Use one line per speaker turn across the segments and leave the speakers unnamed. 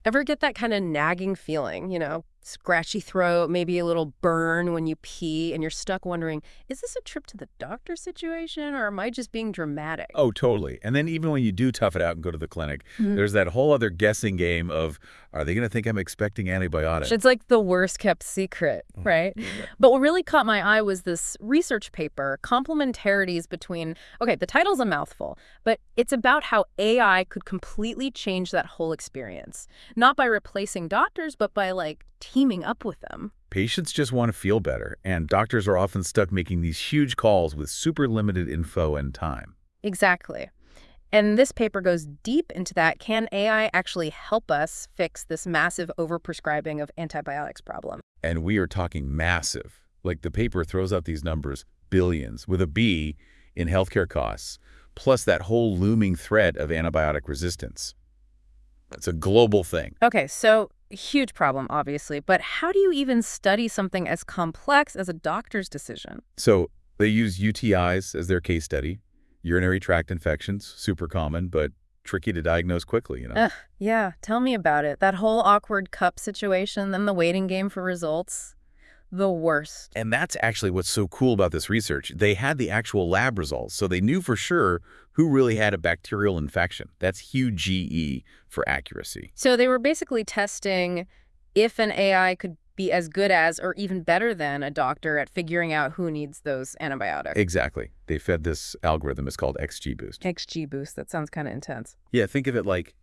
Ever get that kind of nagging feeling, scratchy throat, maybe a little burn when you pee, and you're stuck wondering, is this a trip to the doctor situation, or am I just being dramatic?
Oh, totally. And then even when you do tough it out and go to the clinic,
Mhm.
there's that whole other guessing game of, are they going to think I'm expecting antibiotics?
It's like the worst kept secret,
Oh,
right?
yeah.
But what really caught my eye was this research paper, Complementarities between, okay, the title's a mouthful, but it's about how AI could completely change that whole experience. Not by replacing doctors, but by teaming up with them.
Patients just want to feel better, and doctors are often stuck making these huge calls with super limited info and time.
Exactly. And this paper goes deep into that. Can AI actually help us fix this massive overprescribing of antibiotics problem?
And we are talking massive. Like the paper throws out these numbers, billions, with a B in healthcare costs, plus that whole looming threat of antibiotic resistance. It's a global thing.
Okay, so huge problem, obviously, but how do you even study something as complex as a doctor's decision?
So they use UTIs as their case study. Urinary tract infections, super common, but tricky to diagnose quickly.
Ugh, yeah, tell me about it. That whole awkward cup situation, then the waiting game for results. The worst.
And that's actually what's so cool about this research. They had the actual lab results, so they knew for sure who really had a bacterial infection. That's huge GE for accuracy.
So they were basically testing if an AI could be as good as or even better than a doctor at figuring out who needs those antibiotics.
Exactly. They fed this algorithm. It's called XGBoost.
XGBoost, that sounds kind of intense.
Yeah, think of it like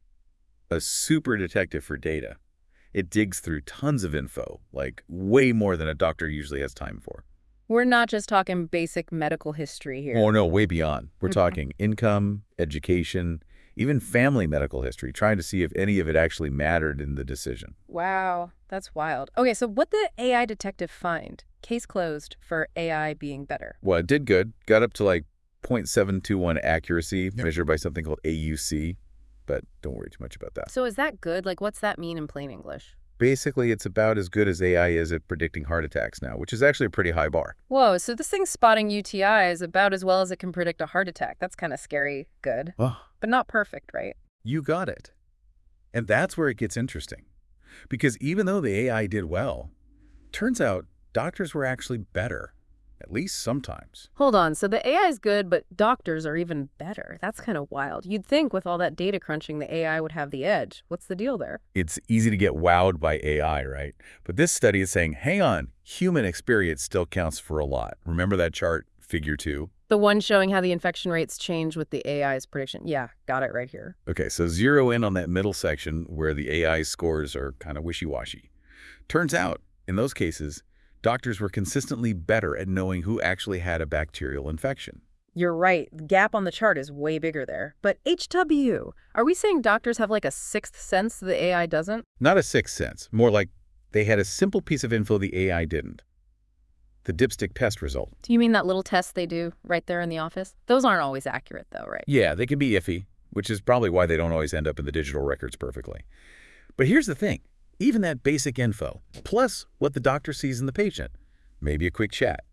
a super detective for data. It digs through tons of info, like way more than a doctor usually has time for.
We're not just talking basic medical history here.
Oh, no, way beyond. We're
Mhm.
talking income, education, even family medical history, trying to see if any of it actually mattered in the decision.
Wow, that's wild. Okay, so what did the AI detective find? Case closed for AI being better.
Well, it did good. Got up to like 0.721 accuracy, measured by something called AUC, but don't worry too much about that.
So is that good? What's that mean in plain English?
Basically, it's about as good as AI is at predicting heart attacks now, which is actually a pretty high bar.
Whoa, so this thing's spotting UTIs about as well as it can predict a heart attack. That's kind of scary good,
Oh,
but not perfect, right?
you got it. And that's where it gets interesting. Because even though the AI did well, turns out doctors were actually better, at least sometimes.
Hold on, so the AI is good, but doctors are even better. That's kind of wild. You'd think with all that data crunching, the AI would have the edge. What's the deal there?
It's easy to get wowed by AI, right? But this study is saying, hang on, human experience still counts for a lot. Remember that chart, figure 2?
The one showing how the infection rates change with the AI's prediction. Yeah, got it right here.
Okay, so zero in on that middle section where the AI scores are kind of wishy-washy. Turns out, in those cases, doctors were consistently better at knowing who actually had a bacterial infection.
You're right. The gap on the chart is way bigger there. But HW, are we saying doctors have a sixth sense the AI doesn't?
Not a sixth sense, more like they had a simple piece of info the AI didn't. The dipstick pest result.
Do you mean that little test they do right there in the office? Those aren't always accurate though, right?
Yeah, they can be iffy, which is probably why they don't always end up in the digital records perfectly. But here's the thing. Even that basic info, plus what the doctor sees in the patient, maybe a quick chat,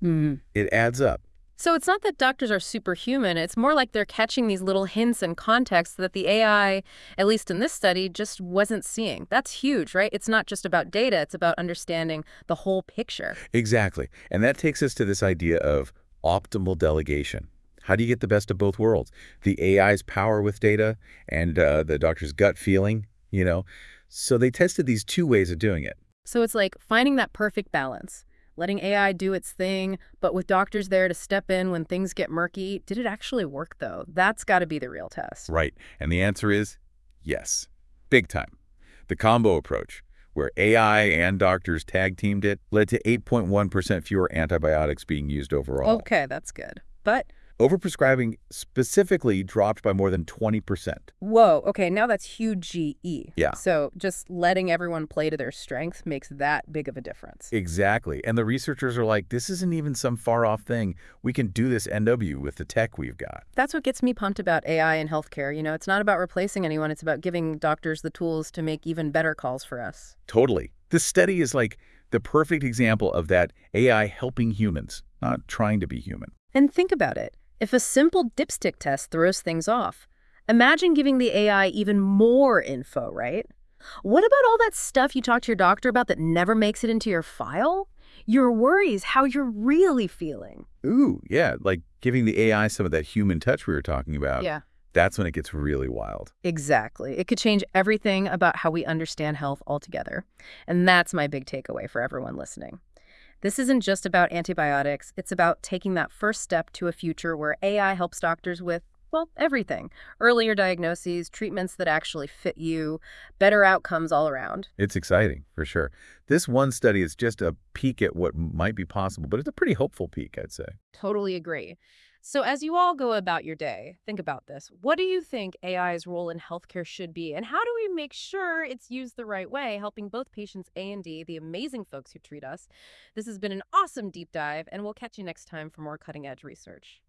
it adds up.
So it's not that doctors are superhuman, it's more like they're catching these little hints and contexts that the AI, at least in this study, just wasn't seeing. That's huge, right? It's not just about data, it's about understanding the whole picture.
Exactly. And that takes us to this idea of optimal delegation. How do you get the best of both worlds? The AI's power with data and the doctor's gut feeling. So they tested these two ways of doing it.
So it's like finding that perfect balance, letting AI do its thing, but with doctors there to step in when things get murky. Did it actually work, though? That's got to be the real test.
Right. And the answer is yes. Big time. The combo approach, where AI and doctors tag-teamed it, led to 8.1% fewer antibiotics being used overall.
Okay, that's good. But
Overprescribing specifically dropped by more than 20%.
whoa, okay, now that's huge GE.
Yeah.
So just letting everyone play to their strength makes that big of a difference.
Exactly. And the researchers are like, this isn't even some far-off thing. We can do this NW with the tech we've got.
That's what gets me pumped about AI in healthcare. It's not about replacing anyone. It's about giving doctors the tools to make even better calls for us.
Totally. This study is like the perfect example of that AI helping humans, not trying to be human.
And think about it. If a simple dipstick test throws things off, imagine giving the AI even more info, right? What about all that stuff you talk to your doctor about that never makes it into your file? Your worries, how you're really feeling.
Ooh, yeah, like giving the AI some of that human touch we were talking about.
Yeah.
That's when it gets really wild.
Exactly. It could change everything about how we understand health altogether. And that's my big takeaway for everyone listening. This isn't just about antibiotics. It's about taking that first step to a future where AI helps doctors with, well, everything. Earlier diagnoses, treatments that actually fit you, better outcomes all around.
It's exciting, for sure. This one study is just a peek at what might be possible, but it's a pretty hopeful peek, I'd say.
Totally agree. So as you all go about your day, think about this. What do you think AI's role in healthcare should be? And how do we make sure it's used the right way, helping both patients A and D, the amazing folks who treat us? This has been an awesome deep dive, and we'll catch you next time for more cutting edge research.